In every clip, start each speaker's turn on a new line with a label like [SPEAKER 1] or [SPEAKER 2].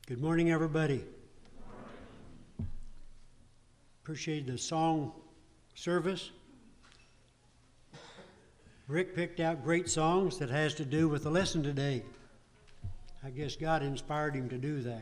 [SPEAKER 1] Good morning, everybody. Appreciate the song service. Rick picked out great songs that has to do with the lesson today. I guess God inspired him to do that.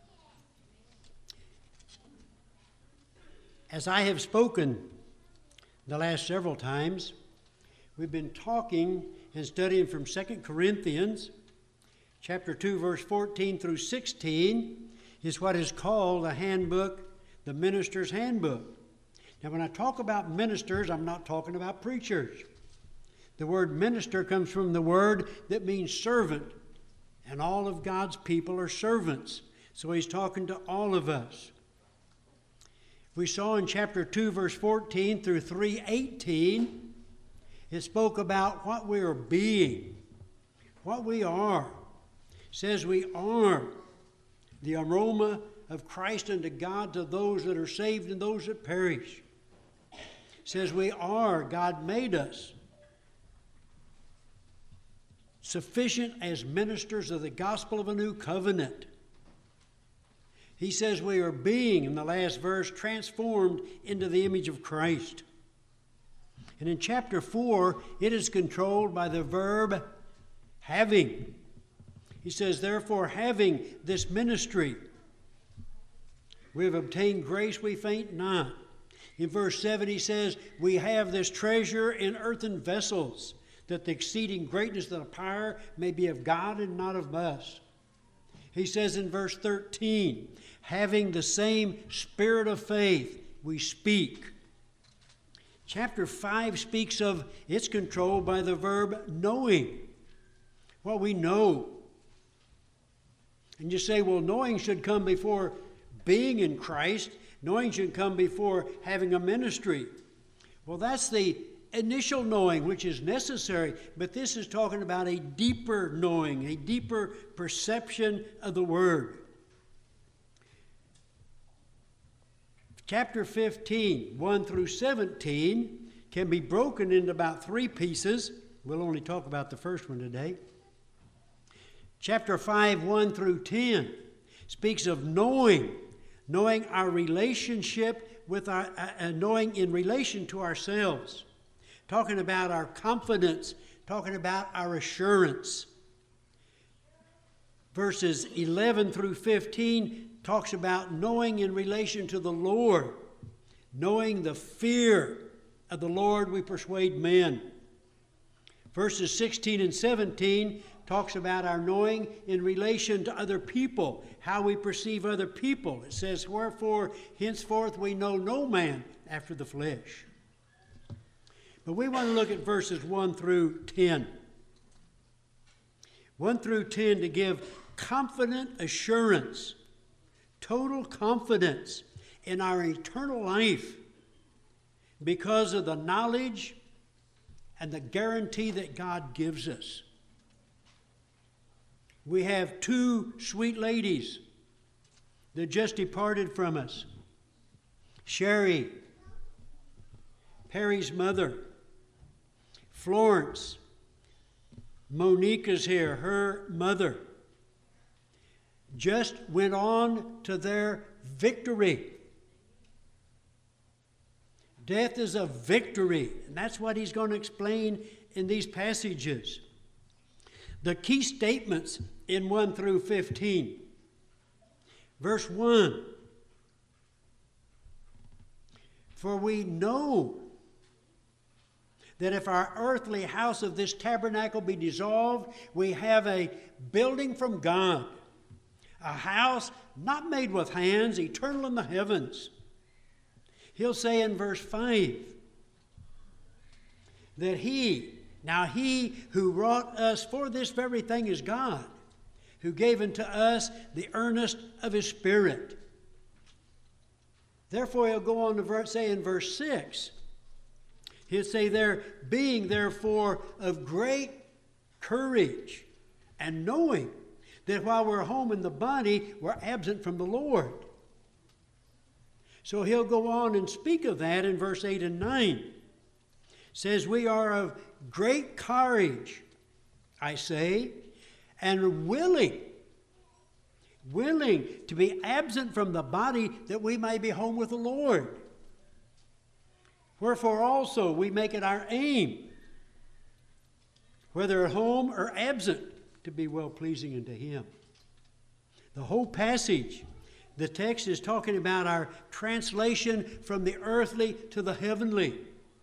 [SPEAKER 1] As I have spoken the last several times, we've been talking and studying from 2 Corinthians chapter 2, verse 14 through 16 is what is called the handbook, the minister's handbook. Now, when I talk about ministers, I'm not talking about preachers. The word minister comes from the word that means servant, and all of God's people are servants. So he's talking to all of us. We saw in chapter 2, verse 14 through 3:18, it spoke about what we are being, what we are. It says we are the aroma of Christ unto God to those that are saved and those that perish. It says we are, God made us sufficient as ministers of the gospel of a new covenant. He says we are being, in the last verse, transformed into the image of Christ. And in chapter 4, it is controlled by the verb having. He says, therefore, having this ministry, we have obtained grace, we faint not. In verse 7, he says, we have this treasure in earthen vessels, that the exceeding greatness of the power may be of God and not of us. He says in verse 13, having the same spirit of faith, we speak. Chapter 5 speaks of it's controlled by the verb knowing. Well, we know. And you say, well, knowing should come before being in Christ. Knowing should come before having a ministry. Well, that's the initial knowing, which is necessary, but this is talking about a deeper knowing, a deeper perception of the Word. Chapter 15, 1 through 17, can be broken into about three pieces. We'll only talk about the first one today. Chapter 5, 1 through 10, speaks of knowing our relationship with our, knowing in relation to ourselves. Talking about our confidence, talking about our assurance. Verses 11 through 15 talks about knowing in relation to the Lord. Knowing the fear of the Lord we persuade men. Verses 16 and 17 talks about our knowing in relation to other people, how we perceive other people. It says, wherefore henceforth we know no man after the flesh. But we want to look at verses 1 through 10. 1 through 10 to give confident assurance, total confidence in our eternal life because of the knowledge and the guarantee that God gives us. We have two sweet ladies that just departed from us. Sherry, Perry's mother. Florence, Monique is here, her mother, just went on to their victory. Death is a victory, and that's what he's going to explain in these passages. The key statements in 1 through 15. Verse 1, for we know that if our earthly house of this tabernacle be dissolved, we have a building from God, a house not made with hands, eternal in the heavens. He'll say in verse 5 that he who wrought us for this very thing is God, who gave unto us the earnest of his Spirit. Therefore, he'll go on to say in verse 6, he'll say there, being therefore of great courage and knowing that while we're home in the body, we're absent from the Lord. So he'll go on and speak of that in verse 8 and 9. Says, we are of great courage, I say, and willing willing to be absent from the body that we may be home with the Lord. Wherefore also we make it our aim, whether at home or absent, to be well-pleasing unto Him. The whole passage, the text is talking about our translation from the earthly to the heavenly,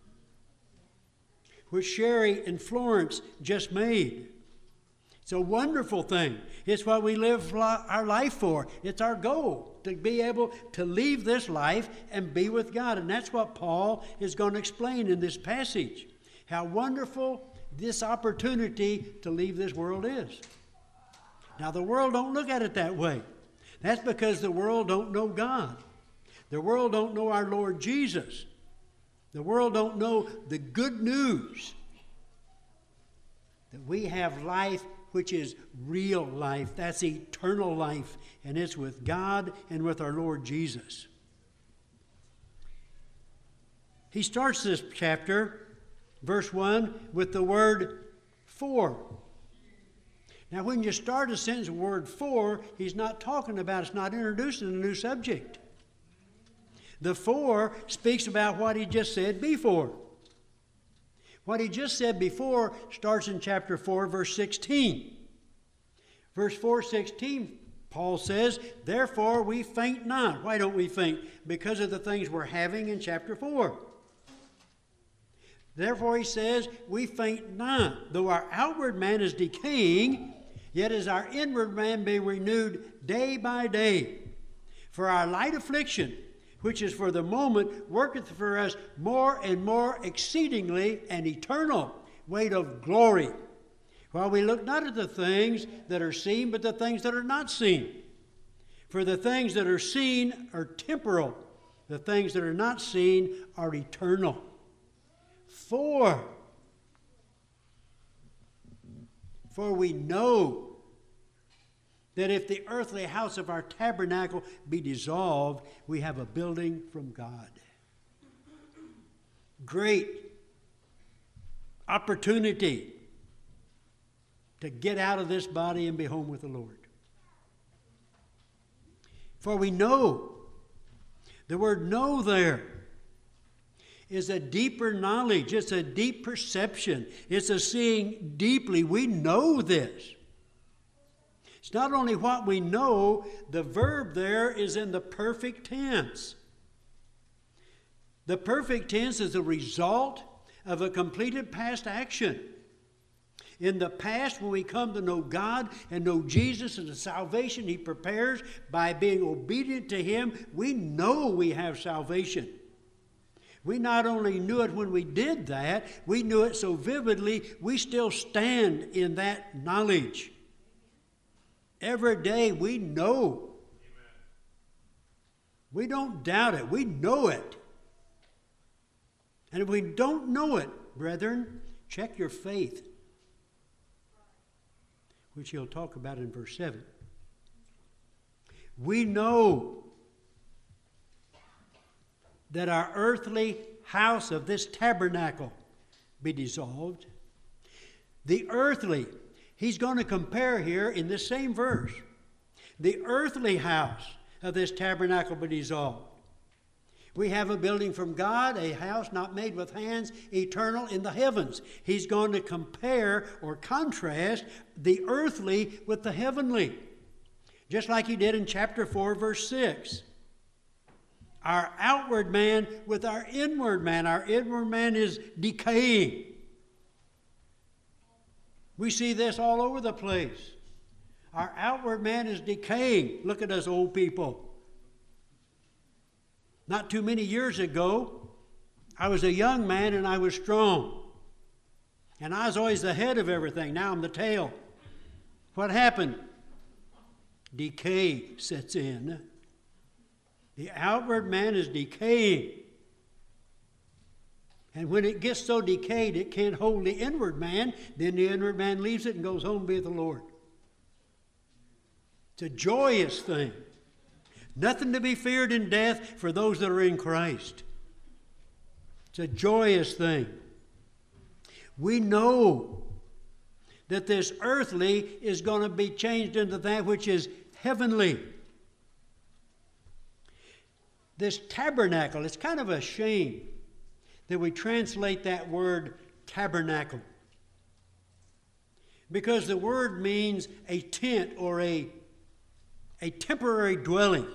[SPEAKER 1] which Sherry and Florence just made. It's a wonderful thing. It's what we live our life for. It's our goal, to be able to leave this life and be with God. And that's what Paul is going to explain in this passage. How wonderful this opportunity to leave this world is. Now, the world don't look at it that way. That's because the world don't know God. The world don't know our Lord Jesus. The world don't know the good news that we have life which is real life. That's eternal life, and it's with God and with our Lord Jesus. He starts this chapter, verse 1, with the word for. Now, when you start a sentence with the word for, he's not talking about, it's not introducing a new subject. The for speaks about what he just said before. What he just said before starts in chapter 4, verse 16. Verse 4:16, Paul says, therefore we faint not. Why don't we faint? Because of the things we're having in chapter 4. Therefore he says, we faint not. Though our outward man is decaying, yet is our inward man being renewed day by day. For our light affliction, which is for the moment, worketh for us more and more exceedingly an eternal weight of glory. While we look not at the things that are seen, but the things that are not seen. For the things that are seen are temporal. The things that are not seen are eternal. For we know that if the earthly house of our tabernacle be dissolved, we have a building from God. Great opportunity to get out of this body and be home with the Lord. For we know, the word know there is a deeper knowledge. It's a deep perception. It's a seeing deeply. We know this. It's not only what we know, the verb there is in the perfect tense. The perfect tense is the result of a completed past action. In the past, when we come to know God and know Jesus and the salvation He prepares by being obedient to Him, we know we have salvation. We not only knew it when we did that, we knew it so vividly, we still stand in that knowledge. Every day we know. Amen. We don't doubt it. We know it. And if we don't know it, brethren, check your faith, which he'll talk about in verse 7. We know that our earthly house of this tabernacle be dissolved. The earthly, he's going to compare here in this same verse. The earthly house of this tabernacle be dissolved. We have a building from God, a house not made with hands, eternal in the heavens. He's going to compare or contrast the earthly with the heavenly. Just like he did in chapter 4, verse 6. Our outward man with our inward man. Our inward man is decaying. We see this all over the place. Our outward man is decaying. Look at us old people. Not too many years ago, I was a young man and I was strong. And I was always the head of everything. Now I'm the tail. What happened? Decay sets in. The outward man is decaying. And when it gets so decayed it can't hold the inward man, then the inward man leaves it and goes home to be with the Lord. It's a joyous thing. Nothing to be feared in death for those that are in Christ. It's a joyous thing. We know that this earthly is going to be changed into that which is heavenly. This tabernacle, it's kind of a shame that we translate that word tabernacle, because the word means a tent or a temporary dwelling.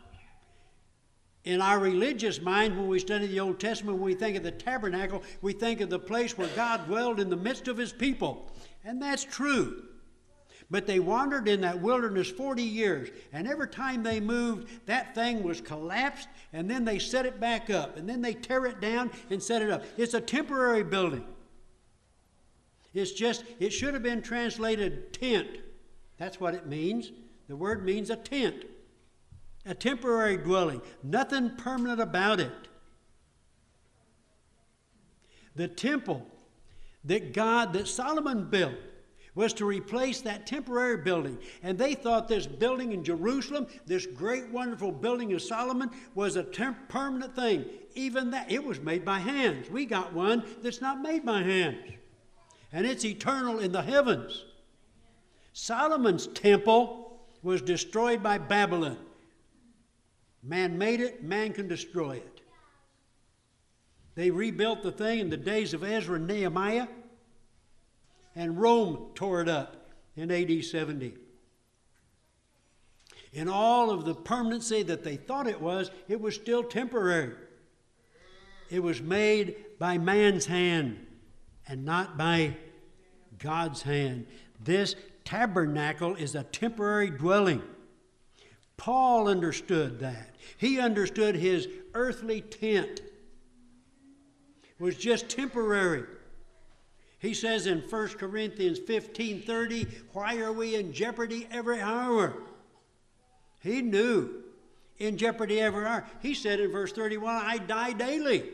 [SPEAKER 1] In our religious mind, when we study the Old Testament, when we think of the tabernacle, we think of the place where God dwelled in the midst of His people. And that's true. But they wandered in that wilderness 40 years, and every time they moved, that thing was collapsed, and then they set it back up, and then they tear it down and set it up. It's a temporary building. It should have been translated tent. That's what it means. The word means a tent, a temporary dwelling, nothing permanent about it. The temple that Solomon built was to replace that temporary building. And they thought this building in Jerusalem, this great, wonderful building of Solomon, was a permanent thing. Even that, it was made by hands. We got one that's not made by hands. And it's eternal in the heavens. Solomon's temple was destroyed by Babylon. Man made it, man can destroy it. They rebuilt the thing in the days of Ezra and Nehemiah, and Rome tore it up in AD 70. In all of the permanency that they thought it was still temporary. It was made by man's hand and not by God's hand. This tabernacle is a temporary dwelling. Paul understood that. He understood his earthly tent was just temporary. He says in 1 Corinthians 15:30, why are we in jeopardy every hour? He knew in jeopardy every hour. He said in verse 31, I die daily.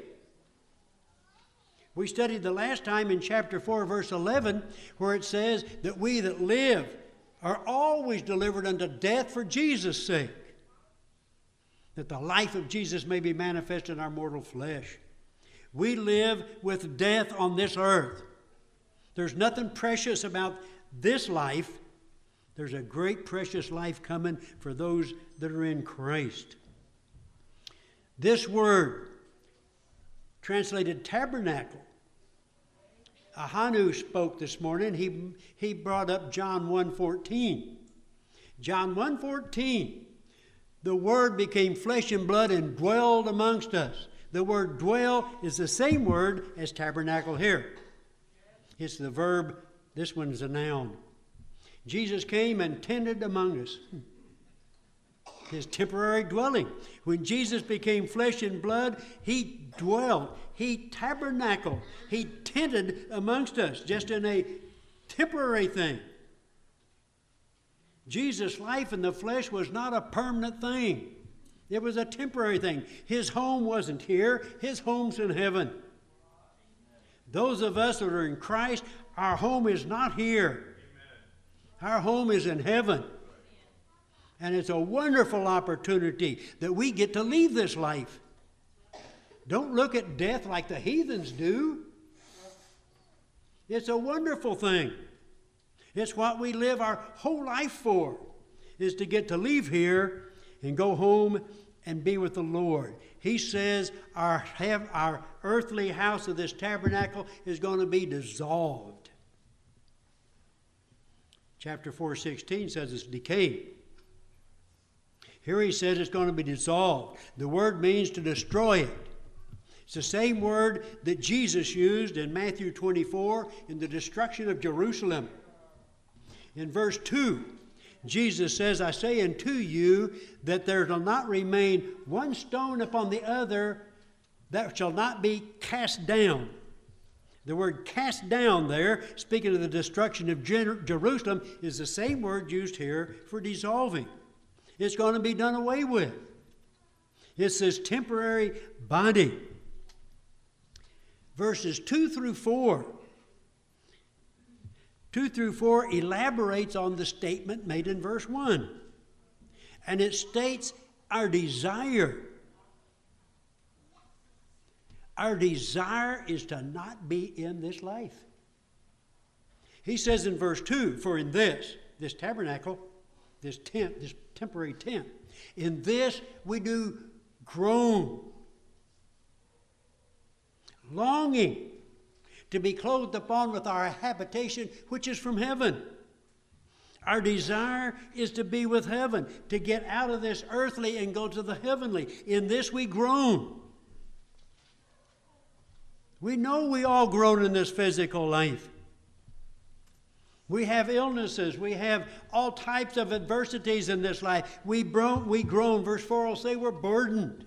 [SPEAKER 1] We studied the last time in chapter 4, verse 11, where it says that we that live are always delivered unto death for Jesus' sake, that the life of Jesus may be manifest in our mortal flesh. We live with death on this earth. There's nothing precious about this life. There's a great precious life coming for those that are in Christ. This word, translated tabernacle, Ahanu spoke this morning. He brought up John 1:14. John 1:14, the Word became flesh and blood and dwelled amongst us. The word dwell is the same word as tabernacle here. It's the verb, this one's a noun. Jesus came and tented among us. His temporary dwelling. When Jesus became flesh and blood, He dwelled. He tabernacled. He tented amongst us, just in a temporary thing. Jesus' life in the flesh was not a permanent thing. It was a temporary thing. His home wasn't here. His home's in heaven. Those of us that are in Christ, our home is not here. Our home is in heaven. And it's a wonderful opportunity that we get to leave this life. Don't look at death like the heathens do. It's a wonderful thing. It's what we live our whole life for, is to get to leave here and go home and be with the Lord. He says our earthly house of this tabernacle is going to be dissolved. Chapter 4:16 says it's decayed. Here he says it's going to be dissolved. The word means to destroy it. It's the same word that Jesus used in Matthew 24 in the destruction of Jerusalem. In verse 2, Jesus says, I say unto you that there shall not remain one stone upon the other that shall not be cast down. The word cast down there, speaking of the destruction of Jerusalem, is the same word used here for dissolving. It's going to be done away with. It's this temporary body. Verses 2 through 4. 2 through 4 elaborates on the statement made in verse 1. And it states our desire. Our desire is to not be in this life. He says in verse 2, for in this tabernacle, this tent, this temporary tent. In this we do groan, longing to be clothed upon with our habitation, which is from heaven. Our desire is to be with heaven, to get out of this earthly and go to the heavenly. In this we groan. We know we all groan in this physical life. We have illnesses. We have all types of adversities in this life. We groan. Verse 4 will say we're burdened.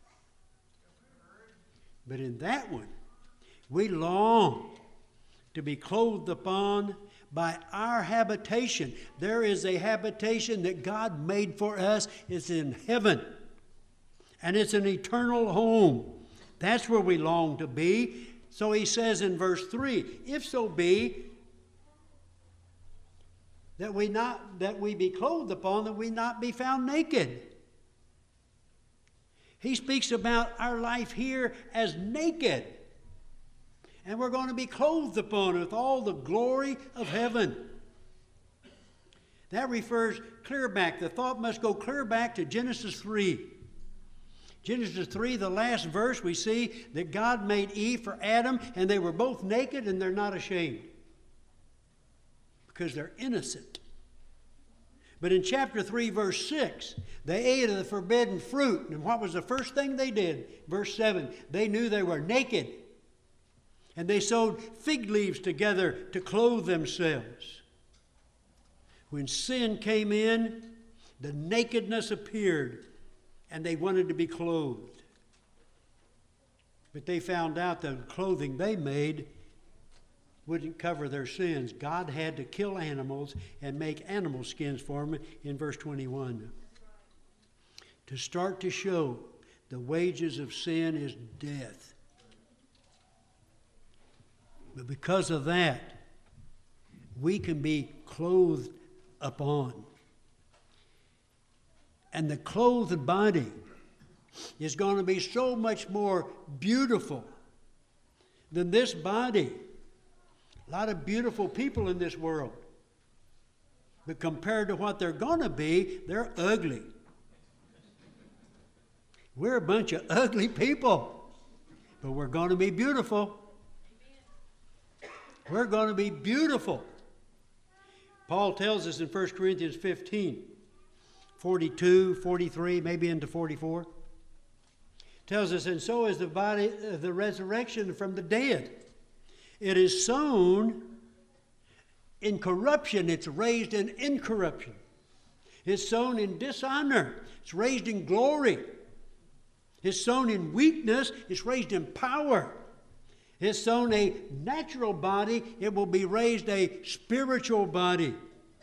[SPEAKER 1] But in that one, we long to be clothed upon by our habitation. There is a habitation that God made for us. It's in heaven. And it's an eternal home. That's where we long to be. So he says in verse 3, if so be that we be clothed upon, that we not be found naked. He speaks about our life here as naked. And we're going to be clothed upon with all the glory of heaven. That refers clear back. The thought must go clear back to Genesis 3. Genesis 3, the last verse, we see that God made Eve for Adam, and they were both naked and they're not ashamed because they're innocent. But in chapter 3, verse 6, they ate of the forbidden fruit. And what was the first thing they did? Verse 7, they knew they were naked. And they sewed fig leaves together to clothe themselves. When sin came in, the nakedness appeared, and they wanted to be clothed. But they found out the clothing they made wouldn't cover their sins. God had to kill animals and make animal skins for them in verse 21. To start to show the wages of sin is death. But because of that, we can be clothed upon. And the clothed body is going to be so much more beautiful than this body. A lot of beautiful people in this world. But compared to what they're going to be, they're ugly. We're a bunch of ugly people. But we're going to be beautiful. We're going to be beautiful. Paul tells us in 1 Corinthians 15, 42, 43, maybe into 44. Tells us, and so is the body, the resurrection from the dead. It is sown in corruption. It's raised in incorruption. It's sown in dishonor. It's raised in glory. It's sown in weakness. It's raised in power. It's sown a natural body. It will be raised a spiritual body.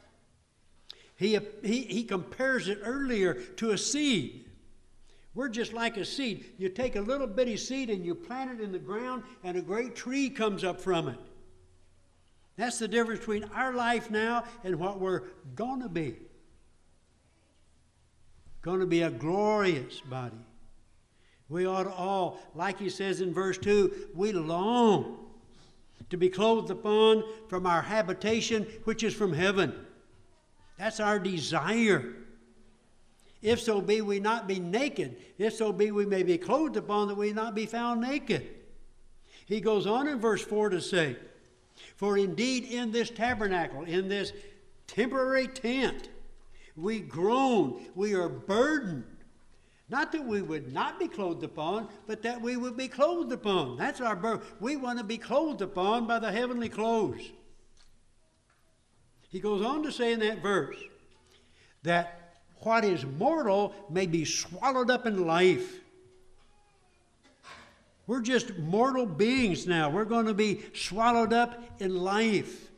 [SPEAKER 1] He compares it earlier to a seed. We're just like a seed. You take a little bitty seed and you plant it in the ground and a great tree comes up from it. That's the difference between our life now and what we're going to be. Going to be a glorious body. We ought to all, like he says in verse 2, we long to be clothed upon from our habitation, which is from heaven. That's our desire. If so be we not be naked, if so be we may be clothed upon, that we not be found naked. He goes on in verse 4 to say, for indeed in this tabernacle, in this temporary tent, we groan, we are burdened. Not that we would not be clothed upon, but that we would be clothed upon. That's our burden. We want to be clothed upon by the heavenly clothes. He goes on to say in that verse that what is mortal may be swallowed up in life. We're just mortal beings now. We're going to be swallowed up in life.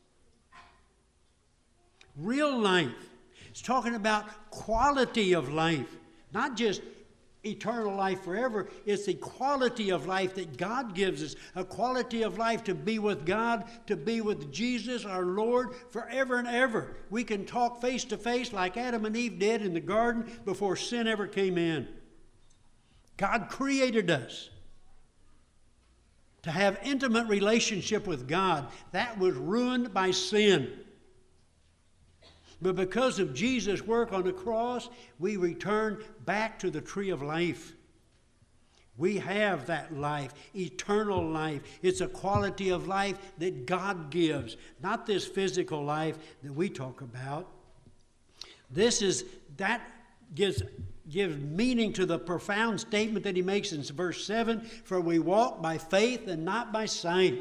[SPEAKER 1] Real life. It's talking about quality of life. Not just eternal life forever. It's the quality of life that God gives us. A quality of life to be with God, to be with Jesus, our Lord, forever and ever. We can talk face to face like Adam and Eve did in the garden before sin ever came in. God created us to have intimate relationship with God. That was ruined by sin. But because of Jesus' work on the cross, we return back to the tree of life. We have that life, eternal life. It's a quality of life that God gives, not this physical life that we talk about. That gives meaning to the profound statement that he makes in verse 7, for we walk by faith and not by sight.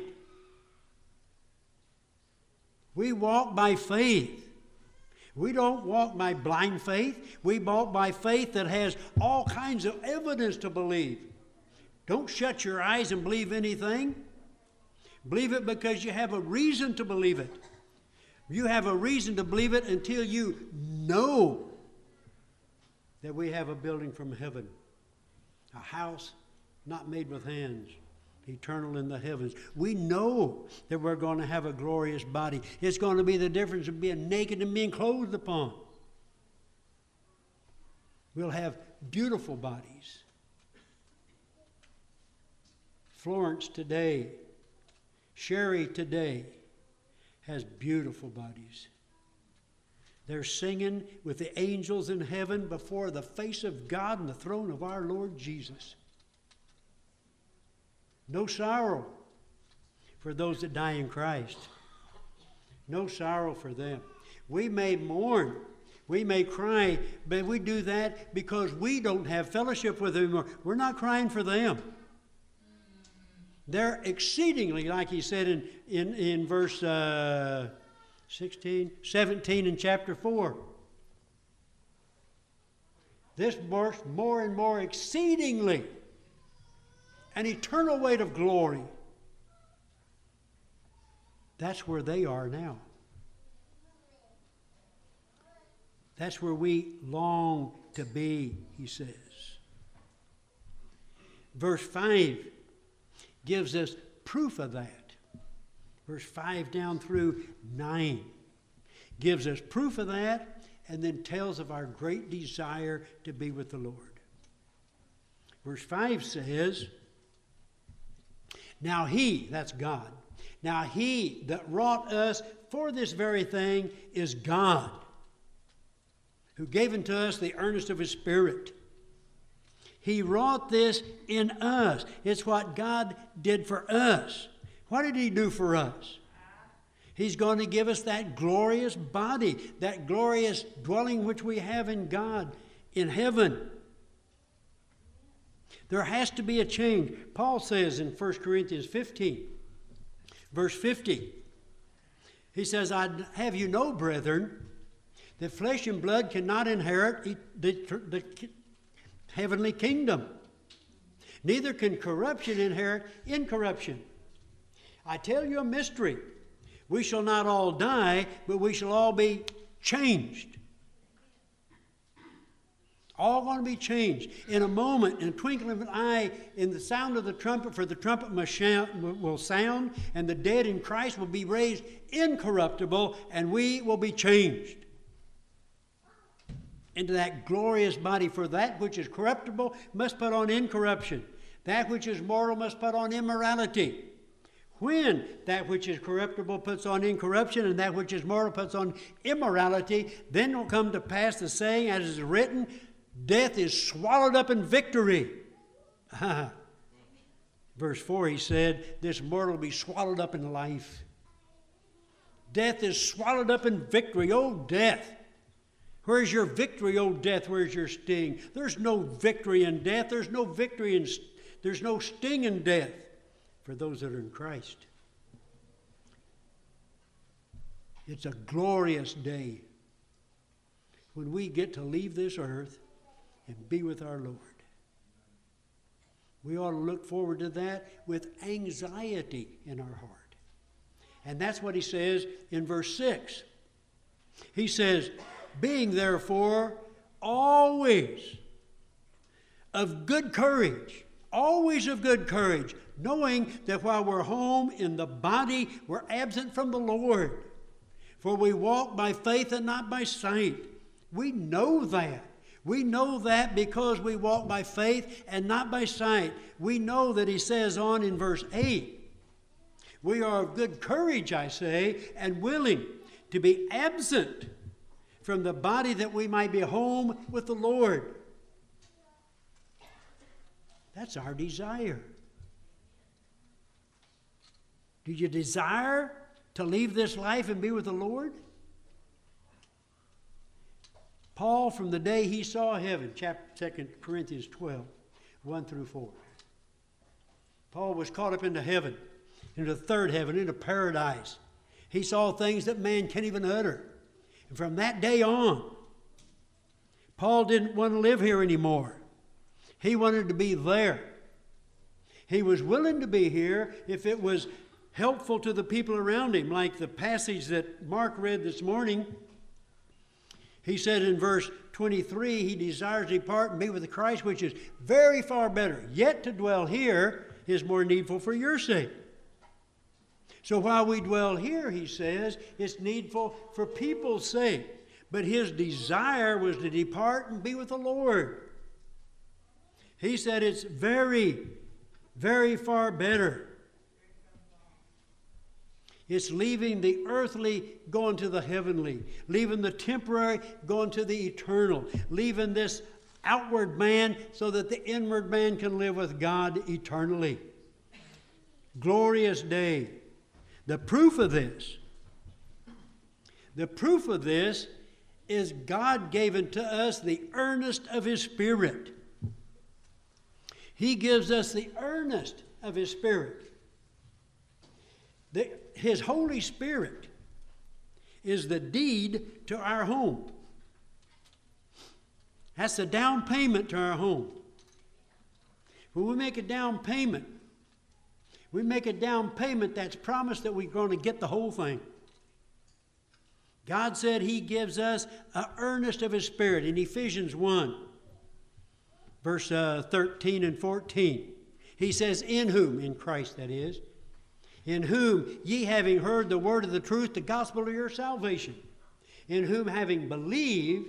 [SPEAKER 1] We walk by faith. We don't walk by blind faith. We walk by faith that has all kinds of evidence to believe. Don't shut your eyes and believe anything. Believe it because you have a reason to believe it. You have a reason to believe it until you know that we have a building from heaven, a house not made with hands, eternal in the heavens. We know that we're going to have a glorious body. It's going to be the difference of being naked and being clothed upon. We'll have beautiful bodies. Florence today, Sherry today, has beautiful bodies. They're singing with the angels in heaven before the face of God and the throne of our Lord Jesus. No sorrow for those that die in Christ. No sorrow for them. We may mourn, we may cry, but we do that because we don't have fellowship with them anymore. We're not crying for them. They're exceedingly, like he said in verse 17 in chapter 4. This verse, more and more exceedingly, an eternal weight of glory. That's where they are now. That's where we long to be, he says. Verse 5 gives us proof of that. Verse 5 down through 9 gives us proof of that and then tells of our great desire to be with the Lord. Verse 5 says, now he, that's God, now he that wrought us for this very thing is God, who gave unto us the earnest of his Spirit. He wrought this in us. It's what God did for us. What did he do for us? He's going to give us that glorious body, that glorious dwelling which we have in God, in heaven. There has to be a change. Paul says in 1 Corinthians 15, verse 50, he says, I'd have you know, brethren, that flesh and blood cannot inherit the heavenly kingdom. Neither can corruption inherit incorruption. I tell you a mystery. We shall not all die, but we shall all be changed. All going to be changed. In a moment, in a twinkling of an eye, in the sound of the trumpet, for the trumpet will sound, and the dead in Christ will be raised incorruptible, and we will be changed into that glorious body. For that which is corruptible must put on incorruption. That which is mortal must put on immorality. When that which is corruptible puts on incorruption, and that which is mortal puts on immorality, then will come to pass the saying, as is written, death is swallowed up in victory. Verse 4, he said, this mortal will be swallowed up in life. Death is swallowed up in victory. O death, where's your victory, O death? Where's your sting? There's no victory in death. There's no sting in death for those that are in Christ. It's a glorious day when we get to leave this earth and be with our Lord. We ought to look forward to that with anxiety in our heart. And that's what he says in verse 6. He says, being therefore always of good courage, knowing that while we're home in the body, we're absent from the Lord. For we walk by faith and not by sight. We know that. We know that because we walk by faith and not by sight. We know that he says on in verse 8, we are of good courage, I say, and willing to be absent from the body that we might be home with the Lord. That's our desire. Do you desire to leave this life and be with the Lord? Paul, from the day he saw heaven, 2 Corinthians 12, 1 through 4. Paul was caught up into heaven, into the third heaven, into paradise. He saw things that man can't even utter. And from that day on, Paul didn't want to live here anymore. He wanted to be there. He was willing to be here if it was helpful to the people around him, like the passage that Mark read this morning. He said in verse 23, he desires to depart and be with Christ, which is very far better. Yet to dwell here is more needful for your sake. So while we dwell here, he says, it's needful for people's sake. But his desire was to depart and be with the Lord. He said it's very, very far better. It's leaving the earthly, going to the heavenly. Leaving the temporary, going to the eternal. Leaving this outward man so that the inward man can live with God eternally. Glorious day. The proof of this is God gave unto us the earnest of His Spirit. He gives us the earnest of His Spirit. His Holy Spirit is the deed to our home. That's the down payment to our home. When we make a down payment, that's promised that we're going to get the whole thing. God said He gives us an earnest of His Spirit in Ephesians 1, verse 13 and 14. He says, in whom, in Christ that is, in whom ye having heard the word of the truth, the gospel of your salvation, in whom having believed,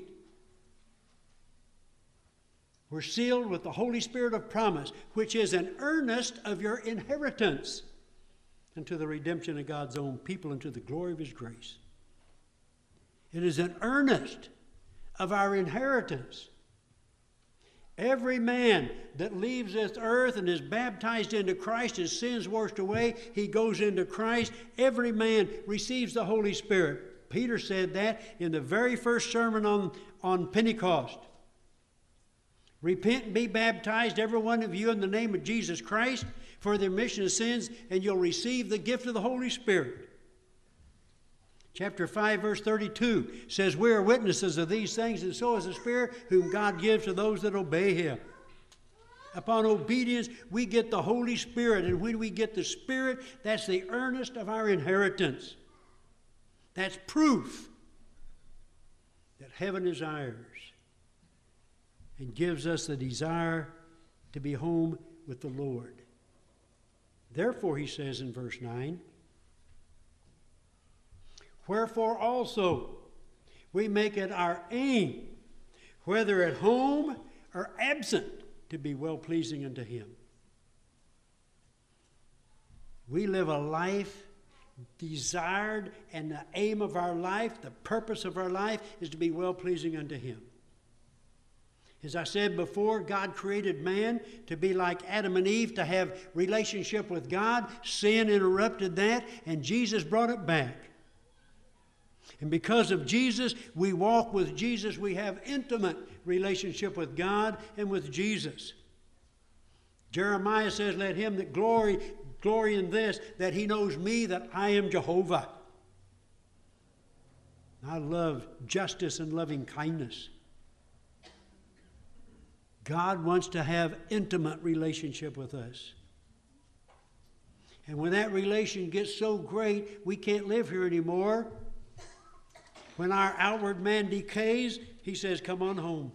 [SPEAKER 1] were sealed with the Holy Spirit of promise, which is an earnest of your inheritance unto the redemption of God's own people, unto the glory of His grace. It is an earnest of our inheritance. Every man that leaves this earth and is baptized into Christ, his sins washed away, he goes into Christ. Every man receives the Holy Spirit. Peter said that in the very first sermon on Pentecost. Repent and be baptized, every one of you, in the name of Jesus Christ for the remission of sins, and you'll receive the gift of the Holy Spirit. Chapter 5, verse 32 says, we are witnesses of these things, and so is the Spirit whom God gives to those that obey Him. Upon obedience, we get the Holy Spirit, and when we get the Spirit, that's the earnest of our inheritance. That's proof that heaven is ours and gives us the desire to be home with the Lord. Therefore, he says in verse 9, wherefore also we make it our aim, whether at home or absent, to be well-pleasing unto Him. We live a life desired, and the aim of our life, the purpose of our life, is to be well-pleasing unto Him. As I said before, God created man to be like Adam and Eve, to have relationship with God. Sin interrupted that, and Jesus brought it back. And because of Jesus, we walk with Jesus. We have intimate relationship with God and with Jesus. Jeremiah says, let him that glory in this, that he knows me, that I am Jehovah. I love justice and loving kindness. God wants to have intimate relationship with us. And when that relation gets so great, we can't live here anymore. When our outward man decays, He says, come on home.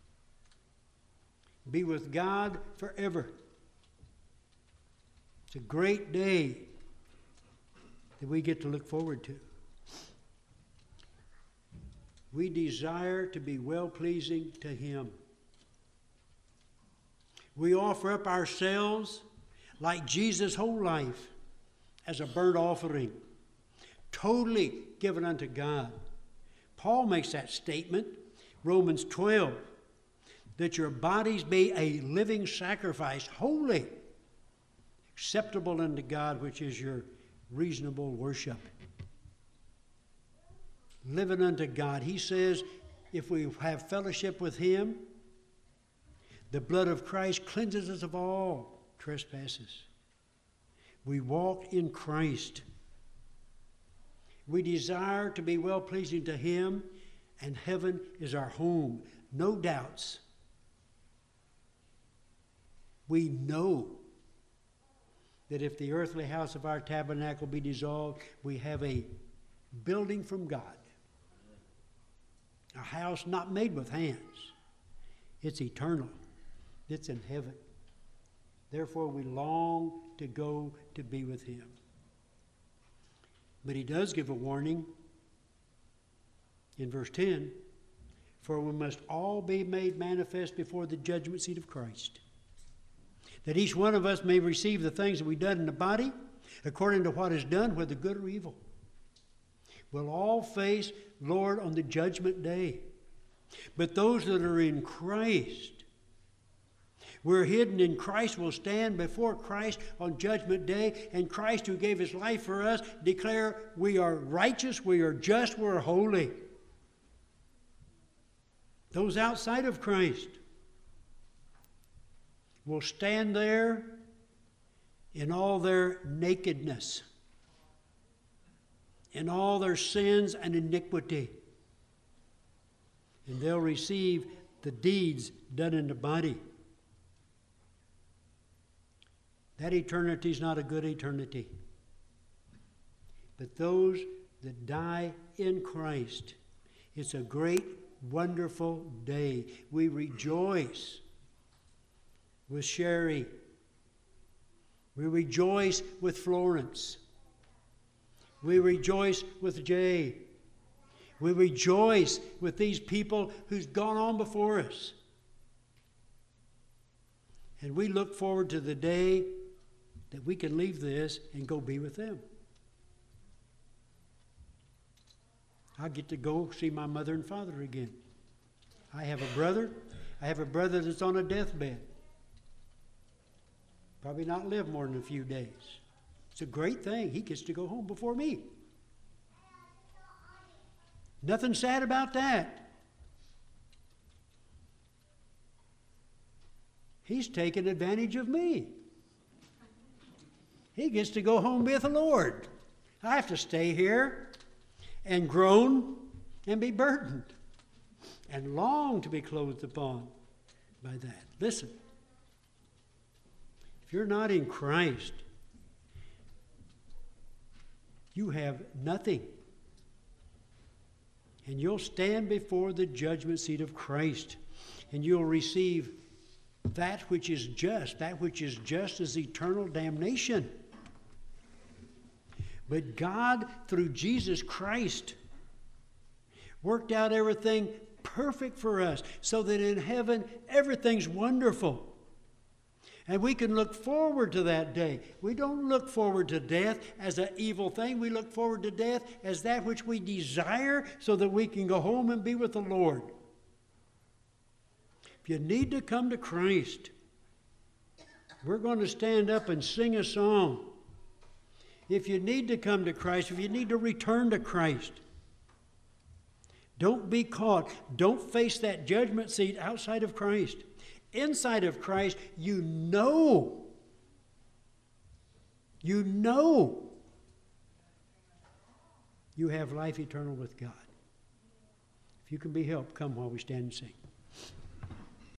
[SPEAKER 1] Be with God forever. It's a great day that we get to look forward to. We desire to be well-pleasing to Him. We offer up ourselves like Jesus' whole life as a burnt offering, totally given unto God. Paul makes that statement, Romans 12, that your bodies be a living sacrifice, holy, acceptable unto God, which is your reasonable worship. Living unto God. He says, if we have fellowship with Him, the blood of Christ cleanses us of all trespasses. We walk in Christ. We desire to be well-pleasing to Him, and heaven is our home. No doubts. We know that if the earthly house of our tabernacle be dissolved, we have a building from God. A house not made with hands. It's eternal. It's in heaven. Therefore, we long to go to be with Him. But He does give a warning in verse 10, for we must all be made manifest before the judgment seat of Christ, that each one of us may receive the things that we've done in the body, according to what is done, whether good or evil. We'll all face Lord on the judgment day. But those that are in Christ, we're hidden in Christ, will stand before Christ on judgment day, and Christ, who gave His life for us, declare we are righteous, we are just, we're holy. Those outside of Christ will stand there in all their nakedness, in all their sins and iniquity. And they'll receive the deeds done in the body. That eternity is not a good eternity. But those that die in Christ, it's a great, wonderful day. We rejoice with Sherry. We rejoice with Florence. We rejoice with Jay. We rejoice with these people who's gone on before us. And we look forward to the day that we can leave this and go be with them. I get to go see my mother and father again. I have a brother. I have a brother that's on a deathbed. Probably not live more than a few days. It's a great thing. He gets to go home before me. Nothing sad about that. He's taking advantage of me. He gets to go home with the Lord. I have to stay here and groan and be burdened and long to be clothed upon by that. Listen, if you're not in Christ, you have nothing. And you'll stand before the judgment seat of Christ, and you'll receive that which is just. That which is just is eternal damnation. But God, through Jesus Christ, worked out everything perfect for us, so that in heaven everything's wonderful. And we can look forward to that day. We don't look forward to death as an evil thing. We look forward to death as that which we desire, so that we can go home and be with the Lord. If you need to come to Christ, we're going to stand up and sing a song. If you need to come to Christ, if you need to return to Christ, don't be caught. Don't face that judgment seat outside of Christ. Inside of Christ, you know you have life eternal with God. If you can be helped, come while we stand and sing.